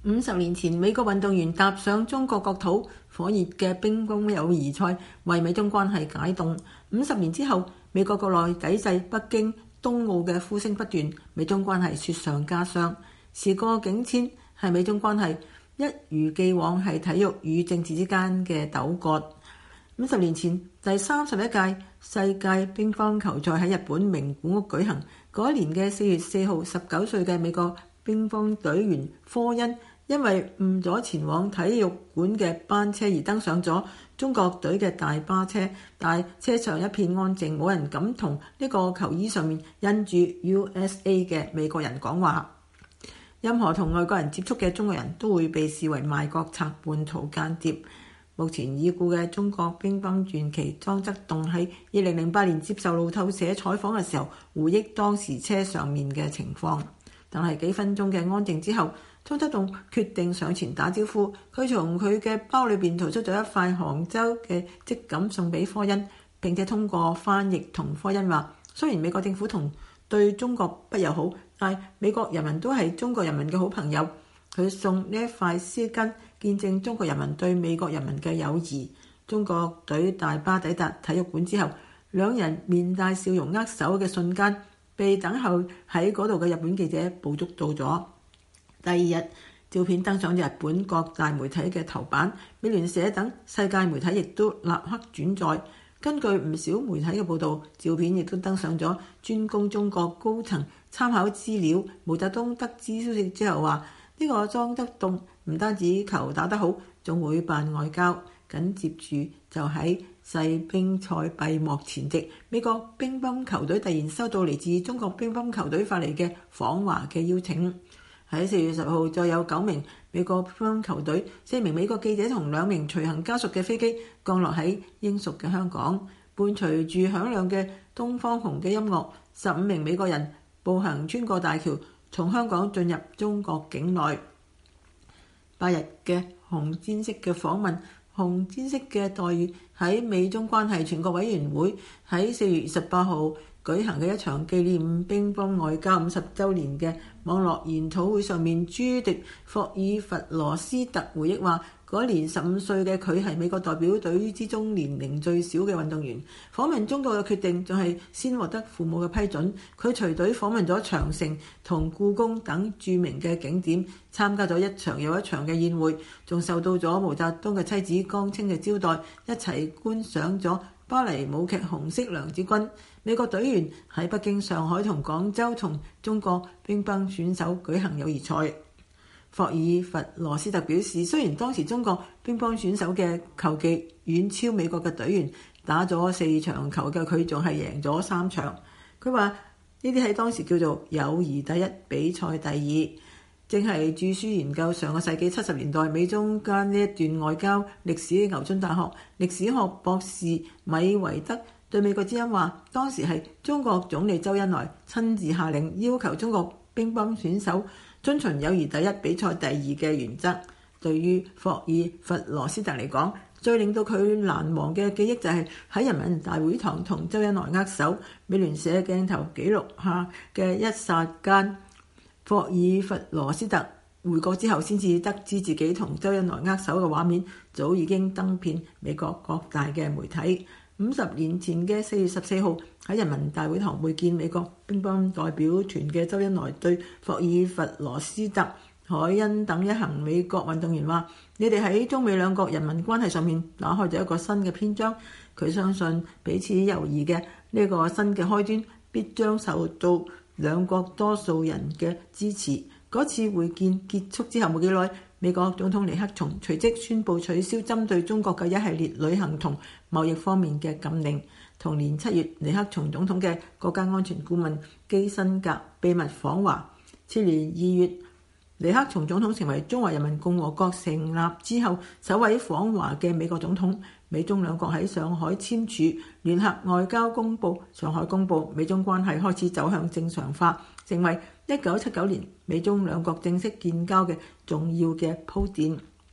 50年前，美國運動員踏上中國國土，火熱嘅乒乓友誼賽為美中關係解凍。50年之後，美國國內抵制北京冬奧嘅呼聲不斷，美中關係雪上加霜。時過境遷，係美中關係一如既往係體育與政治之間嘅鬥角。50年前，第31屆世界乒乓球賽喺日本名古屋舉行。嗰年嘅4月4號，19歲嘅美國乒乓隊員科恩因為誤咗前往體育館嘅班車而登上咗中國隊嘅大巴車，但車上一片安靜，冇人敢同呢個球衣上面印住 USA 嘅美國人講話。任何同外國人接觸嘅中國人都會被視為賣國賊、叛徒、間諜。目前已故嘅中國乒乓傳奇莊則棟喺2008年接受路透社採訪嘅時候，回憶當時車上面嘅情況。但係幾分鐘嘅安靜之後，莊則棟決定上前打招呼。佢從佢嘅包裏邊掏出咗一塊杭州嘅織錦送俾科恩，並且通過翻譯同科恩話：雖然美國政府對中國不友好，但美國人民都係中國人民嘅好朋友。佢送呢一塊絲巾，見證中國人民對美國人民嘅友誼。中國隊大巴抵達體育館之後，兩人面帶笑容握手嘅瞬間，被等候喺嗰度嘅日本記者捕捉到咗。第二日，照片登上日本各大媒體嘅頭版，美聯社等世界媒體亦都立刻轉載。根據唔少媒體嘅報導，照片亦都登上咗專供中國高層參考資料。毛澤東得知消息之後話：呢個莊則棟唔單止球打得好，仲會辦外交。緊接住就喺世乒賽閉幕前夕，美國乒乓球隊突然收到嚟自中國乒乓球隊發嚟嘅訪華嘅邀請。喺4月10號，再有9名美國乒乓球隊、4名美國記者同2名隨行家屬嘅飛機降落喺英屬嘅香港，伴隨住響亮嘅東方紅嘅音樂，15名美國人步行穿過大橋，從香港進入中國境內。8日嘅紅氈式嘅訪問、紅氈式嘅待遇，喺美中關係全國委員會喺4月28號舉行嘅一場紀念乒乓外交50週年嘅網絡研討會上面，朱迪霍爾弗羅斯特回憶話：嗰年15歲嘅佢係美國代表隊之中年齡最小嘅運動員。訪問中國嘅決定仲係先獲得父母嘅批准。佢隨隊訪問咗長城同故宮等著名嘅景點，參加咗一場又一場嘅宴會，仲受到咗毛澤東嘅妻子江青嘅招待，一齊觀賞咗芭蕾舞劇《紅色娘子軍》。美國隊員喺北京、上海同廣州同中國乒乓選手舉行友誼賽。霍爾弗羅斯特表示，雖然當時中國乒乓選手嘅球技遠超美國嘅隊員，打咗4場球嘅佢仲係贏咗3場。佢話呢啲喺當時叫做友誼第一，比賽第二。正係著書研究上個世紀70年代美中間呢一段外交歷史嘅牛津大學歷史學博士米維德對美國之音話，當時係中國總理周恩來親自下令要求中國乒乓選手遵循友誼第一，比賽第二嘅原則。對於霍爾弗羅斯特嚟講，最令到佢難忘嘅記憶就係喺人民大會堂同周恩來握手。美聯社鏡頭記錄下嘅一剎間，霍爾弗羅斯特回國之後先至得知自己同周恩來握手嘅畫面，早已經登遍美國各大嘅媒體。50年前嘅4月14號喺人民大會堂會見美國乒乓代表團嘅周恩來對霍爾弗羅斯特、海恩等一行美國運動員話：你哋喺中美兩國人民關係上面打開咗一個新嘅篇章。佢相信彼此友誼嘅呢個新嘅開端必將受到兩國多數人嘅支持。嗰次會見結束之後冇幾耐，美國總統尼克松隨即宣布取消針對中國嘅一系列旅行同貿易方面嘅禁令。同年7月，尼克松總統嘅國家安全顧問基辛格秘密訪華。次年2月，尼克松總統成為中華人民共和國成立之後首位訪華嘅美國總統。美中兩國喺上海簽署聯合外交公報，上海公報，美中關係開始走向正常化，成為1979年美中兩國正式建交嘅重要嘅鋪墊。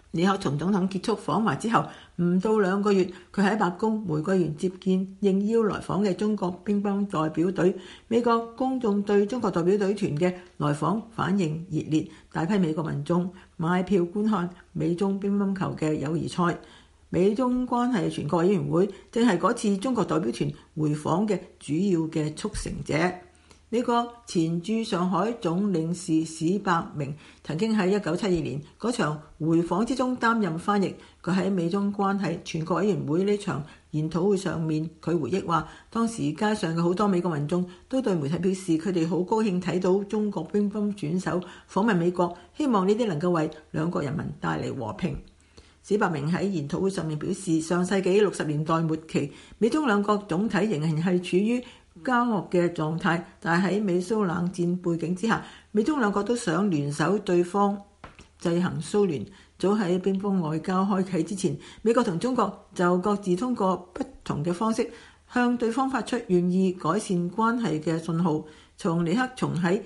李克強總統結束訪華之後唔到2個月，佢喺白宮玫瑰園接見應邀來訪嘅中國乒乓代表隊。美國公眾對中國代表隊團嘅來訪反應熱烈，大批美國民眾買票觀看美中乒乓球嘅友誼賽。美中關係全國委員會正係嗰次中國代表團回訪嘅主要嘅促成者。美國前駐上海總領事史伯明曾經喺1972年嗰場回訪之中擔任翻譯。佢喺美中關係全國委員會呢場研討會上面，佢回憶話，當時街上嘅好多美國民眾都對媒體表示，佢哋好高興睇到中國乒乓選手訪問美國，希望呢啲能夠為兩國人民帶嚟和平。史伯明喺研討會上面表示，上世紀60年代末期，美中兩國總體仍然係處於交惡嘅狀態，但係喺美蘇冷戰背景之下，美中兩國都想聯手對方制衡蘇聯。早喺乒乓外交開啟之前，美國同中國就各自通過不同嘅方式向對方發出願意改善關係嘅信號。從尼克松喺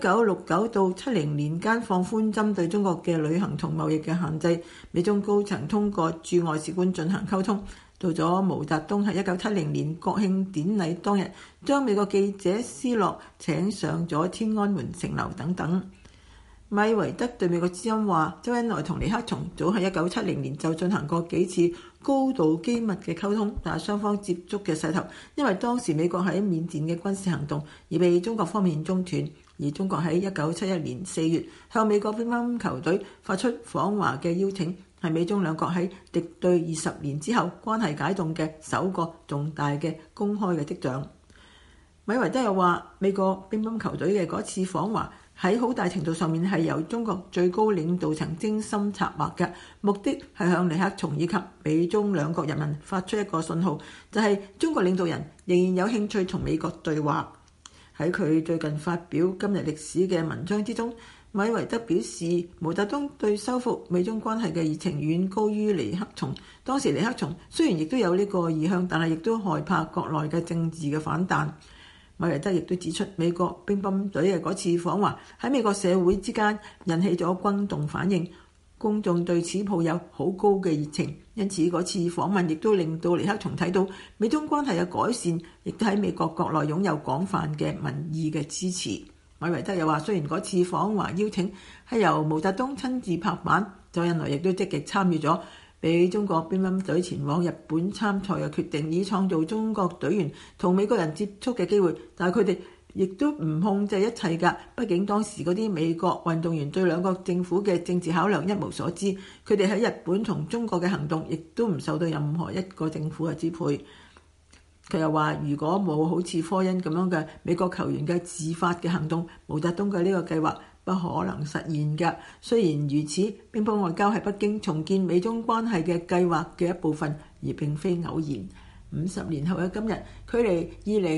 1969到70年間放寬針對中國嘅旅行同貿易嘅限制，美中高層通過駐外使館進行溝通。到咗毛澤東喺1970年國慶典禮當日，將美國記者斯諾請上咗天安門城樓等等。米維德對美國之音話，周恩來同尼克松早喺1970年就進行過幾次高度機密嘅溝通，但係雙方接觸嘅勢頭因為當時美國喺緬甸嘅軍事行動而被中國方面中斷。而中國喺1971年4月向美國乒乓球隊發出訪華嘅邀請，係美中兩國喺敵對20年之後關係解凍嘅首個重大嘅公開嘅跡象。米維德又話，美國乒乓球隊嘅嗰次訪華喺好大程度上面係由中國最高領導層精心策劃嘅，目的係向尼克松以及美中兩國人民發出一個信號，就係中國領導人仍然有興趣同美國對話。喺佢最近發表今日歷史嘅文章之中，米維德表示，毛澤東對修復美中關係嘅熱情遠高於尼克松。當時尼克松雖然亦都有呢個意向，但係亦都害怕國內嘅政治嘅反彈。米維德亦都指出，美國乒乓隊嘅嗰次訪華喺美國社會之間引起咗轟動反應，公眾對此抱有好高嘅熱情，因此嗰次訪問亦都令到尼克松睇到美中關係嘅改善，亦都喺美國國內擁有廣泛嘅民意嘅支持。米維德又話，雖然嗰次訪華邀請係由毛澤東親自拍板，周恩來亦都積極參與咗，俾中國乒乓隊前往日本參賽嘅決定，以創造中國隊員同美國人接觸嘅機會。但係佢哋亦都唔控制一切㗎，畢竟當時嗰啲美國運動員對兩國政府嘅政治考量一無所知，佢哋喺日本同中國嘅行動亦都唔受到任何一個政府嘅支配。佢又話，如果冇好似科恩咁樣嘅美國球員嘅自發嘅行動，毛澤東嘅呢個計劃不可能實現嘅。雖然如此，乒乓外交係北京重建美中關係嘅計劃嘅一部分，而並非偶然。50年後嘅今日，距離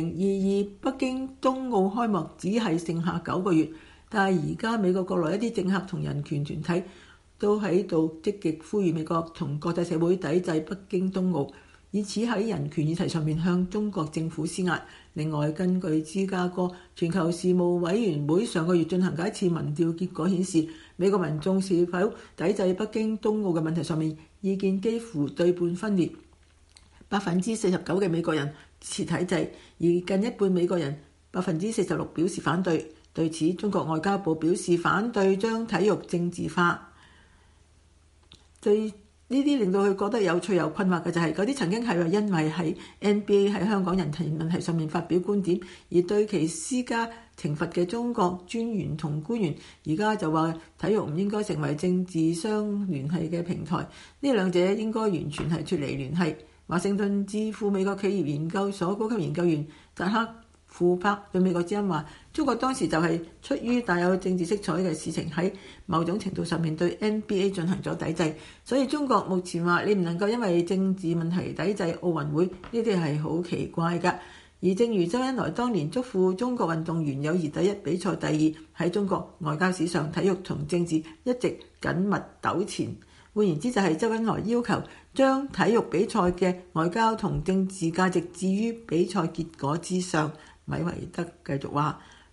2022北京冬奧開幕只係剩下9個月，但係而家美國國內一啲政客同人權團體都喺度積極呼籲美國同國際社會抵制北京冬奧，以此喺人權議題上面向中國政府施壓。另外，根據芝加哥全球事務委員會上個月進行嘅一次民調結果顯示，美國民眾是否抵制北京冬奧嘅問題上面意見幾乎對半分裂。49%嘅美國人支持抵制，而近一半美國人46%表示反對。對此，中國外交部表示反對將體育政治化。對呢啲令到佢覺得有趣又困惑嘅就係嗰啲曾經係話因為喺 NBA 喺香港人權問題上面發表觀點而對其施加懲罰嘅中國專員同官員，而家就話體育唔應該成為政治相聯繫嘅平台，呢兩者應該完全係脫離聯繫。華盛頓智庫美國企業研究所高級研究員扎克庫珀對美國之音話，中國當時就係出於帶有政治色彩嘅事情，喺某種程度上面對 NBA 進行咗抵制，所以中國目前話你唔能夠因為政治問題抵制奧運會，呢啲係好奇怪㗎。而正如周恩來當年囑咐中國運動員友誼第一，比賽第二，喺中國外交史上，體育同政治一直緊密糾纏。換言之，就係周恩來要求將體育比賽嘅外交同政治價值置於比賽結果之上。米維德繼續話，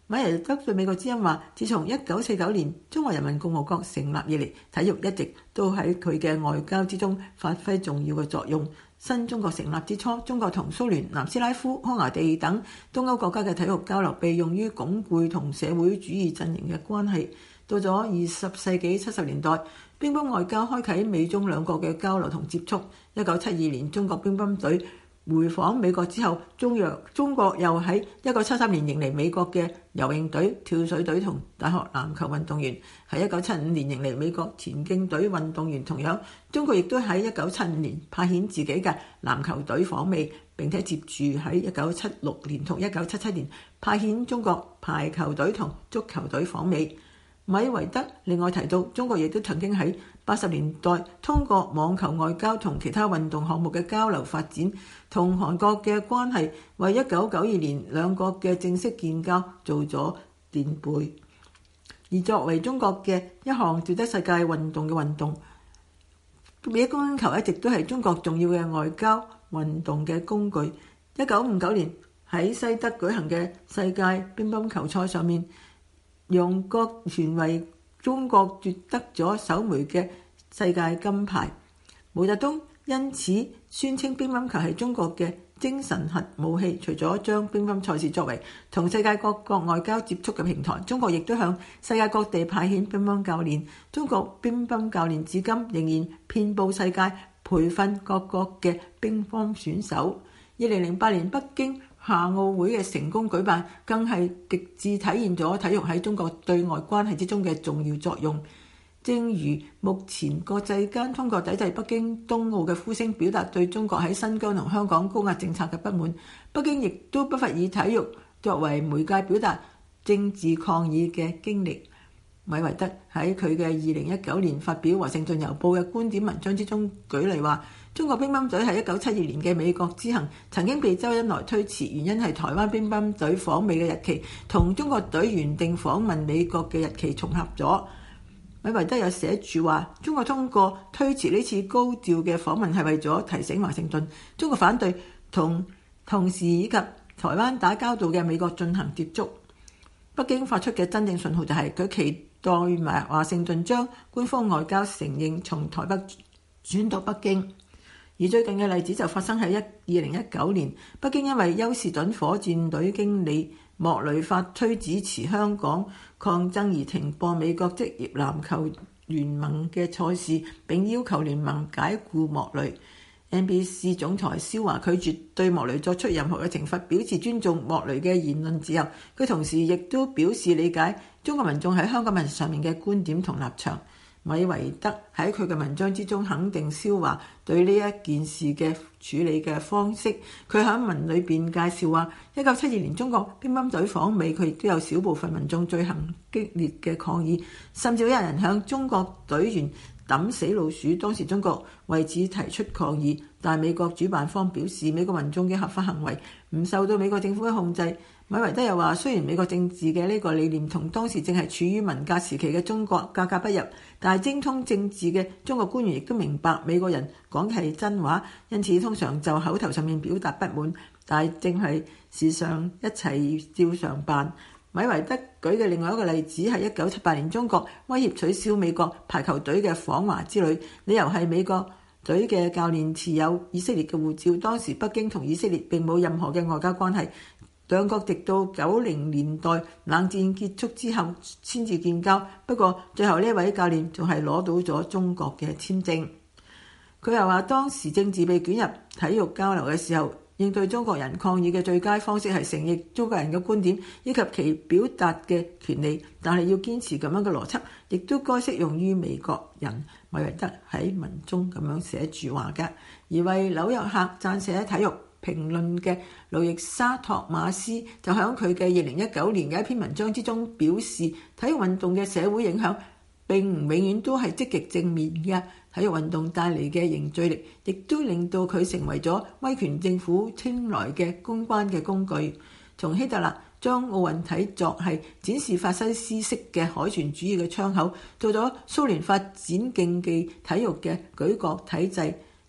米維德對美國之音話，自從1949年中華人民共和國成立以嚟，體育一直都喺佢嘅外交之中發揮重要嘅作用。新中國成立之初，中國同蘇聯、南斯拉夫、匈牙利等東歐國家嘅體育交流被用於鞏固同社會主義陣營嘅關係。到咗20世紀70年代，乒乓外交開啟美中兩國嘅交流同接觸。1972年，中國乒乓隊回訪美國之後，中國又喺1973年迎嚟美國嘅游泳隊、跳水隊同大學籃球運動員。喺1975年迎嚟美國田徑隊運動員。同樣，中國亦都喺1975年派遣自己嘅籃球隊訪美，並且接住喺1976年同1977年派遣中國排球隊同足球隊訪美。米維德另外提到，中國亦都曾經喺80年代通過網球外交同其他運動項目嘅交流發展，同韓國嘅關係為1992年兩國嘅正式建交做咗墊背。而作為中國嘅一項奪得世界運動嘅運動，比乒乓球一直都係中國重要嘅外交運動嘅工具。1959年喺西德舉行嘅世界乒乓球賽上面，楊國權為中國奪得咗首枚嘅世界金牌。毛澤東因此宣稱乒乓球係中國嘅精神核武器。除咗將乒乓賽事作為同世界各國外交接觸嘅平台，中國亦都向世界各地派遣乒乓教練。中國乒乓教練至今仍然遍佈世界，培訓各國嘅乒乓選手。2008年北京夏奧會嘅成功舉辦，更係極致體現咗體育喺中國對外關係之中嘅重要作用。正如目前國際間通過抵制北京冬奧嘅呼聲，表達對中國喺新疆同香港高壓政策嘅不滿，北京亦都不乏以體育作為媒介表達政治抗議嘅經歷。米維德喺佢嘅2019年發表《華盛頓郵報》嘅觀點文章之中舉例話，中國乒乓隊喺1972年嘅美國之行曾經被周恩來推遲，原因係台灣乒乓隊訪美嘅日期同中國隊原定訪問美國嘅日期重合咗。米維德有寫住話，中國通過推遲呢次高調嘅訪問係為咗提醒華盛頓，中國反對同時以及台灣打交道嘅美國進行接觸。北京發出嘅真正信號就係佢期待埋華盛頓將官方外交承認從台北轉到北京。而最近嘅例子就發生喺2019年，北京因為休士頓火箭隊經理莫雷發推支持香港抗爭而停播美國職業籃球聯盟嘅賽事，並要求聯盟解僱莫雷。NBC 總裁肖華拒絕對莫雷作出任何嘅懲罰，表示尊重莫雷嘅言論自由。佢同時亦都表示理解中國民眾喺香港問題上面嘅觀點同立場。米維德喺佢嘅文章之中肯定肖華對呢一件事嘅處理嘅方式。佢喺文裏邊介紹話，1972年中國乒乓隊訪美，佢亦都有少部分民眾進行激烈嘅抗議，甚至有人向中國隊員抌死老鼠。當時中國為此提出抗議，但美國主辦方表示美國民眾嘅合法行為唔受到美國政府嘅控制。米維德又話，雖然美國政治嘅呢個理念同當時正係處於文革時期嘅中國格格不入，但係精通政治嘅中國官員亦都明白美國人講嘅係真話，因此通常就口頭上面表達不滿，但係正係事上一齊照常辦。米維德舉嘅另外一個例子係1978年中國威脅取消美國排球隊嘅訪華之旅，理由係美國隊嘅教練持有以色列嘅護照。當時北京同以色列並冇任何嘅外交關係，兩國直到90年代冷戰結束之後先至建交。不過最後呢位教練仲係攞到咗中國嘅簽證。佢又話，當時政治被捲入體育交流嘅時候，應對中國人抗議嘅最佳方式係承認中國人嘅觀點以及其表達嘅權利，但係要堅持咁樣嘅邏輯，亦都該適用於美國人。米維德喺文中咁樣寫住話嘅。而為紐約客撰寫體育評論嘅路易莎托馬斯就喺佢嘅2019年嘅一篇文章之中表示，體育運動嘅社會影響並唔永遠都係積極正面嘅。體育運動帶嚟嘅凝聚力，亦都令到佢成為咗威權政府青睞嘅公關嘅工具。從希特勒將奧運睇作係展示法西斯式嘅海權主義嘅窗口，到咗蘇聯發展競技體育嘅舉國體制，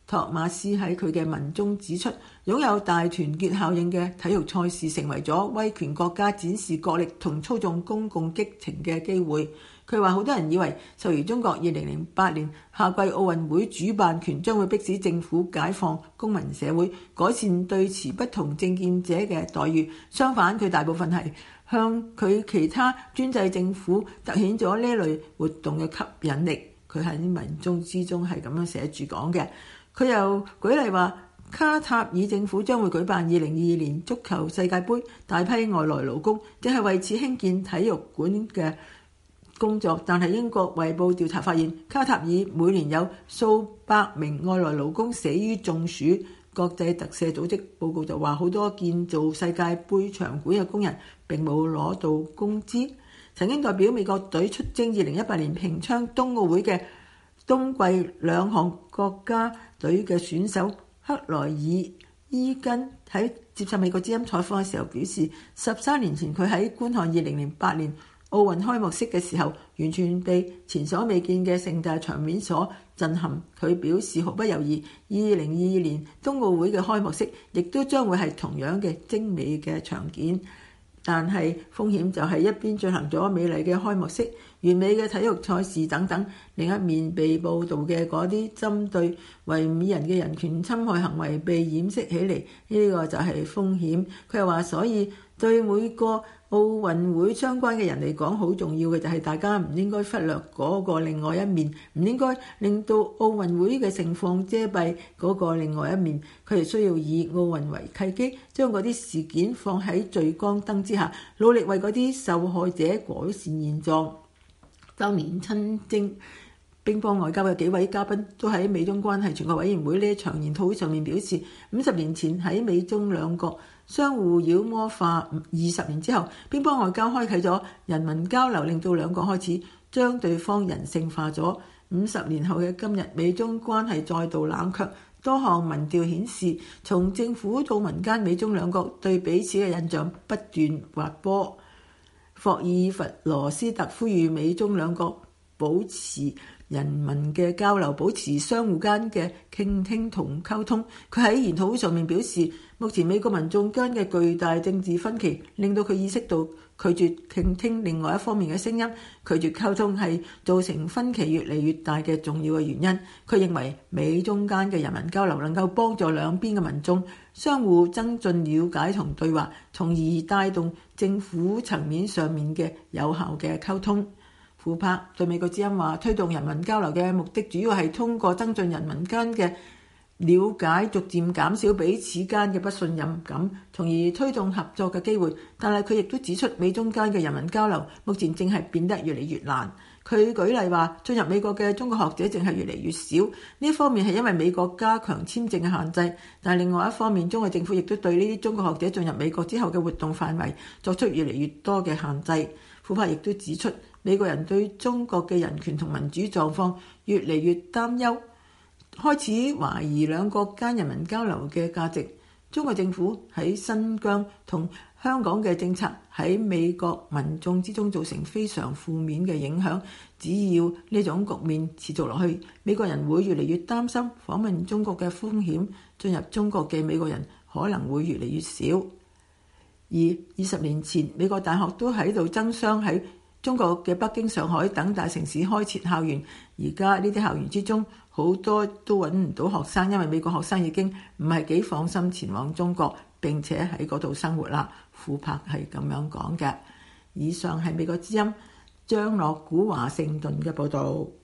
托馬斯喺佢嘅文中指出，擁有大團結效應嘅體育賽事成為咗威權國家展示國力同操縱公共激情嘅機會。佢話好多人以為受於中國2008年夏季奧運會主辦權將會迫使政府解放公民社會，改善對持不同政見者嘅待遇。相反，佢大部分係向佢其他專制政府凸顯咗呢類活動嘅吸引力。佢喺文中之中係咁樣寫住講嘅。佢又舉例話，卡塔爾政府將會舉辦2022年足球世界盃，大批外來勞工正係為此興建體育館嘅工作。但係英國衛報調查發現，卡塔爾每年有數百名外來勞工死於中暑。國際特赦組織報告就話，好多建造世界盃場館嘅工人並冇攞到工資。曾經代表美國隊出征2018年平昌冬奧會嘅冬季兩項國家隊嘅選手克萊爾伊根喺接受美國之音採訪嘅時候表示，13年前佢喺觀看2008年奧運開幕式嘅時候，完全被前所未見嘅盛大場面所震撼。佢表示毫不猶豫，2022年冬奧會嘅開幕式亦都將會係同樣嘅精美嘅場景。但係風險就係一邊進行咗美麗嘅開幕式、完美嘅體育賽事等等，另一面被報導嘅嗰啲針對維吾爾人嘅人權侵害行為被掩飾起嚟，呢個就係風險。佢又話，所以對每個奧運會相關嘅人嚟講，好重要嘅就係大家唔應該忽略嗰個另外一面，唔應該令到奧運會嘅盛況遮蔽嗰個另外一面。佢哋需要以奧運為契機，將嗰啲事件放喺聚光燈之下，努力為嗰啲受害者改善現狀。當年親征乒乓外交嘅幾位嘉賓都喺美中關係全國委員會呢一場研討會上面表示，50年前喺美中兩國相互妖魔化20年之後，乒乓外交開啟咗人民交流，令到兩國開始將對方人性化咗。50年後嘅今日，美中關係再度冷卻。多項民調顯示，從政府到民間，美中兩國對彼此嘅印象不斷滑坡。霍爾弗羅斯特呼籲美中兩國保持人民嘅交流，保持相互間嘅傾聽同溝通。佢喺研討會上面表示，目前美國民眾間嘅巨大政治分歧令到佢意識到拒絕傾聽另外一方面嘅聲音，拒絕溝通係造成分歧越嚟越大嘅重要嘅原因。佢認為美中間嘅人民交流能夠幫助兩邊嘅民眾相互增進了解同對話，從而帶動政府層面上面嘅有效嘅溝通。庫柏對美國之音話，推動人民交流嘅目的主要係通過增進人民間嘅了解，逐漸減少彼此間嘅不信任感，從而推動合作嘅機會。但係佢亦都指出，美中間嘅人民交流目前正係變得越嚟越難。佢舉例話，進入美國嘅中國學者正係越嚟越少。呢一方面係因為美國加強簽證嘅限制，但係另外一方面，中國政府亦都對呢啲中國學者進入美國之後嘅活動範圍作出越嚟越多嘅限制。庫柏亦都指出，美國人對中國嘅人權同民主狀況越嚟越擔憂，開始懷疑兩國間人民交流嘅價值。中國政府喺新疆同香港嘅政策喺美國民眾之中造成非常負面嘅影響。只要呢種局面持續落去，美國人會越嚟越擔心訪問中國嘅風險，進入中國嘅美國人可能會越嚟越少。而20年前，美國大學都喺度爭相喺中國嘅北京、上海等大城市開設校園。而家呢啲校園之中，好多都揾唔到學生，因為美國學生已經唔係幾放心前往中國並且喺嗰度生活啦。庫柏係咁樣講嘅。以上係美國之音張樂古華盛頓嘅報導。